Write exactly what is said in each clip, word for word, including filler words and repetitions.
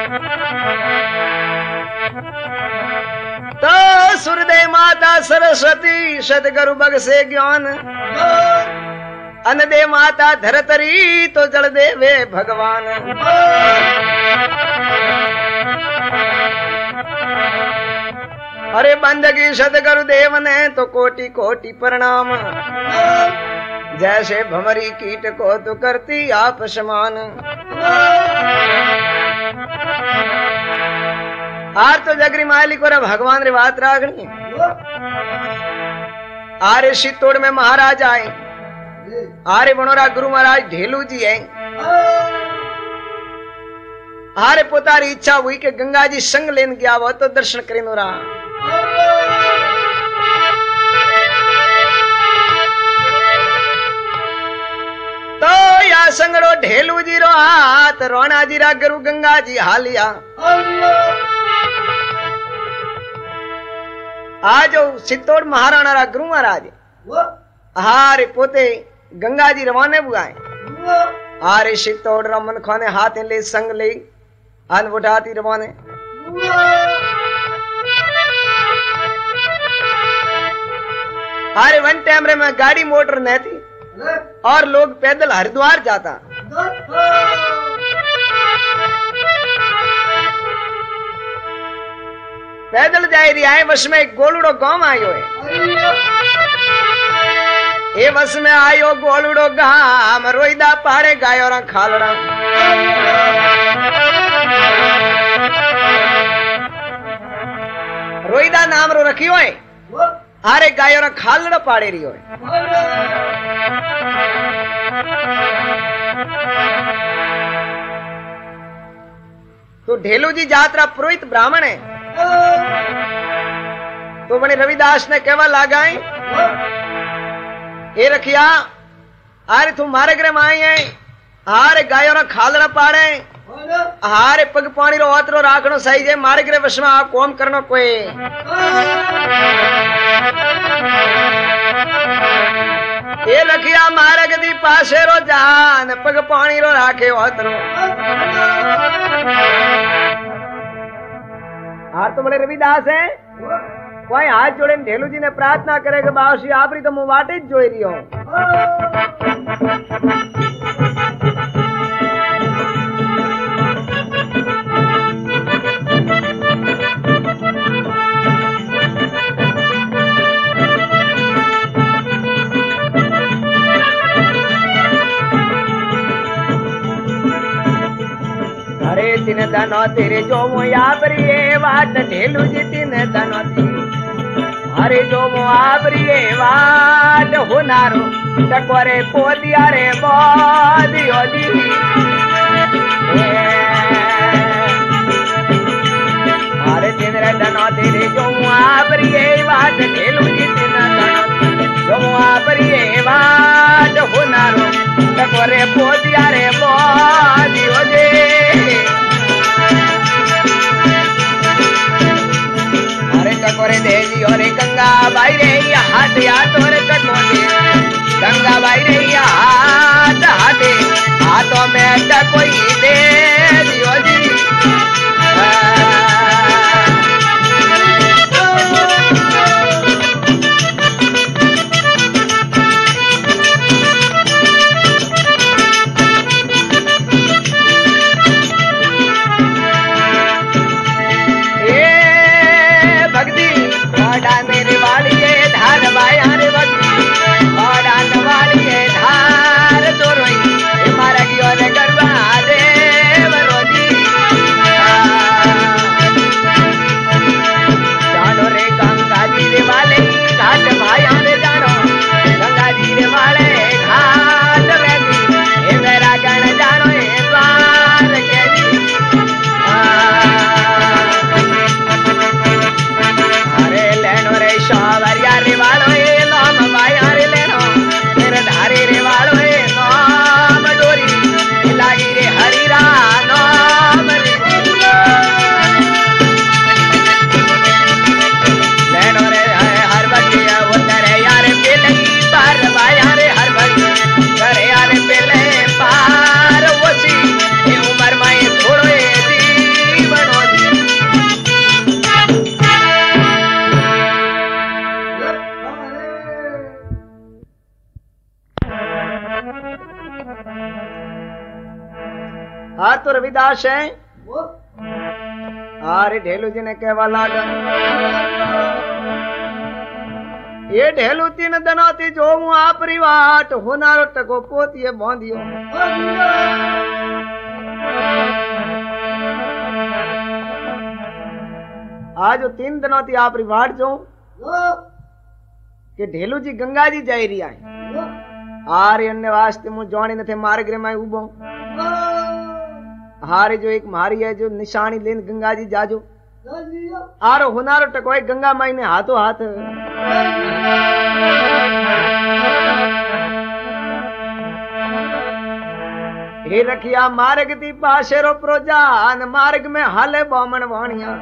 तो सूर्यदेव माता सरस्वती सदगुरु बगसे ज्ञान, अन्नदेव माता धरतरी तो जल देवे भगवान। अरे बंदगी सदगुरु देव ने तो कोटि कोटि प्रणाम, जैसे भमरी कीट को तो करती आप समान। आर तो जगरी मालिक और भगवान रे बात रागनी। आरे सितोड़ में महाराज आए, आरे बनोरा गुरु महाराज ढेलू जी है। आरे पोतारी इच्छा हुई कि गंगा जी संग लेन गया वो तो दर्शन करें नोरा। तो या संगड़ो ढेलू जी रो हाथ रोना जी रा गुरु गंगा जी हालिया। आज सितोड़ महाराणा रा गुरु महाराज हारे पोते गंगा जी रवाने बुआए। आरे सितोड़ रमन खाने हाथ ले संग ले अन उठाती रवाने। अरे वन टाइम रे में गाड़ी मोटर नहीं थी और लोग पैदल हरिद्वार जाता। पैदल जाए रही आए बस में एक गोलुड़ो गांव आयो है। ये बस में आयो गोलुड़ो गांव रोईदा पहाड़े गायो रा खालड़ा। रोईदा नाम रो रखियो है। हारे गायो रा खालड़ा पाड़े रियो है। तो ढेलू जी जात्रा पुरोहित ब्राह्मण है। तो बने रविदास ने केवल लगाई ये रखिया आरे तू मारे ग्रह आई है। हारे गायो रा खालड़ा पाड़े हारे पग पानी रो हाथ रो राखनो सही जे मारे ग्रह बस में आप कौम करनो कोई। ये लखिया मारे गदी पासे रो जान पग पानी रो राखे हाथ रो। हार तो बोले रविदास है कोई हाथ जोड़े ढेलू जी ने प्रार्थना करेगा बाबूजी आपरी तो मुंह वाटे जोई रही हो। अरे तीन दानो तेरे जो मुआबरी वाट ढेलू जी तीन दानो दी। अरे जो मुआबरी वाट हुनारो टकोरे पोदिया रे बोदियो जी। अरे तीन दानो तेरे जो मुआबरी वाट ढेलू जी तीन दानो जो मुआबरी वाट हुनारो टकोरे पोदिया रे बोदियो जी। टकोरे देजी और गंगा बाई रे हाथ हाथ और टकोरे गंगा बाई रे हाथ हाथे हाथों में टकोई दे दियो जी। मेरे वाली धार बाया रे तो रविदास है। अरे ढेलू जी ने कहवा लागा ये ढेलू तीन दनोती जो हूँ आपरी वाट होनारो टको पोतिए बांधियो। आज तीन दिनों आपरी वाट जो कि ढेलू जी गंगा जी जाई रही है। आरे अन्य वास्ते मु जानी न थे मार्ग रे मैं उबो हारे जो एक मारी है जो निशानी लेन गंगा जी जाजो आरो हुनारो टकोए गंगा माई ने हाथों हाथ हे रखिया मार्ग ती पाशेरो प्रोजान मार्ग में हाले बामण वाणिया।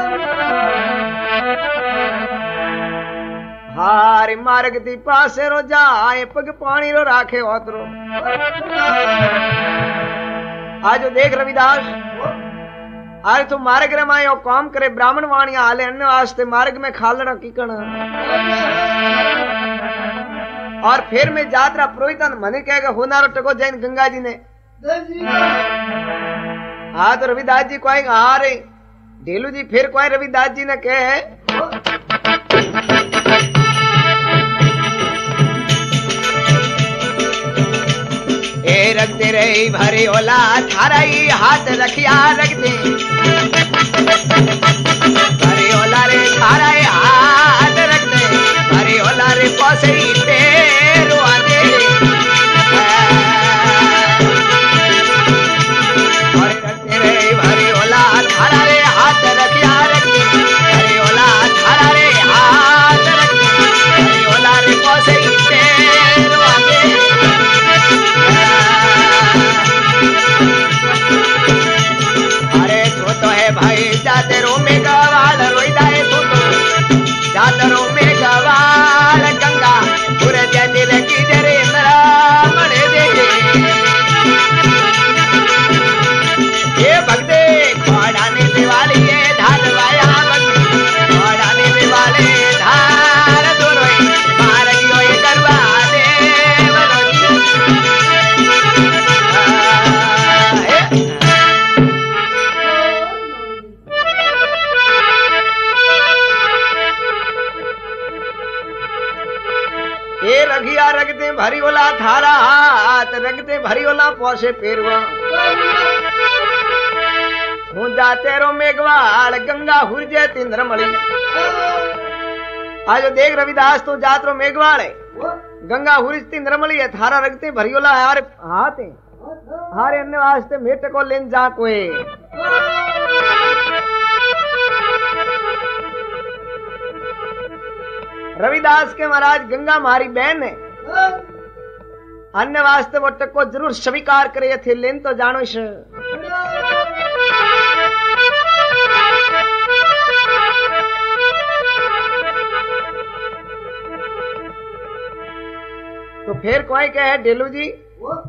हारे मार्ग ती पाशेरो जाए पग पानी रो राखे ओतरो। आज देख रविदास आज तो मार्ग रे मायो काम करे ब्राह्मण वाणिया हाले अन्य वास्ते मार्ग में खालना किकण और फिर में जात्रा पुरोहितन मने कहेगा होनारो टको जैन गंगा जी ने। हाँ तो रविदास जी को आ रहे ढेलू जी फिर कोई रविदास जी ने कहे ए रख दे रे भरे ओला थारा ही हाथ रखिया रख दे भरे ओला रे थारा ही हाथ रख दे भरे ओला रे पसरी पैरो आदे और रख दे रे भरे ओला थारा रे हाथ रखिया रख दे भरे ओला थारा रे हाथ रख दे भरे ओला रे पसरी पैरो आदे। भाई जातरो में गवाल रोइदाए तो जातरो में गवाल गंगा पूरे जैसे लगी जरे मेरा मरे देखे ये भक्ते खोड़ाने दिवाली ये धार वाया भक्ति खोड़ाने दिवाले धार दोनों मारियो ये करवा दे ये रखिया रखते भरी ओला थारा हाथ रखते भरी ओला पोसे पेरवा हूँ जाते रो मेघवाल गंगा हुरजे तिंद्रमणि। आज देख रविदास तो जात रो मेघवाल है गंगा हुरिज तिंद्रमणि है थारा रखते भरी ओला हार हाथ है हारे अन्य वास्ते मेट को लेन जा कोई रविदास के महाराज गंगा मारी बहन है अन्य वास्ते वो टको जरूर स्वीकार करे थे लेन तो जानो इस तो फिर कोई कहे ढेलू जी